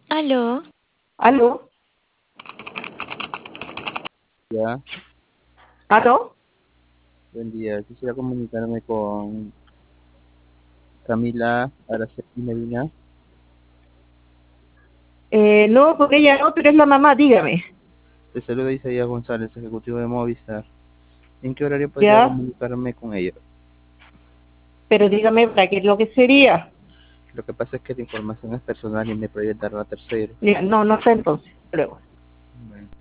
Aló, ¿Aló? Ya, ¿Aló? buen día. Quisiera comunicarme con Camila Araceli Medina. No, con ella no, pero es la mamá, dígame. Te saluda Isaías González, ejecutivo de Movistar. ¿En qué horario podría ¿Ya? comunicarme con ella? Pero dígame para qué es lo que sería. Lo que pasa es que la información es personal y me prohíbe darla a terceros. Ya, no, no sé entonces. Luego. Bueno.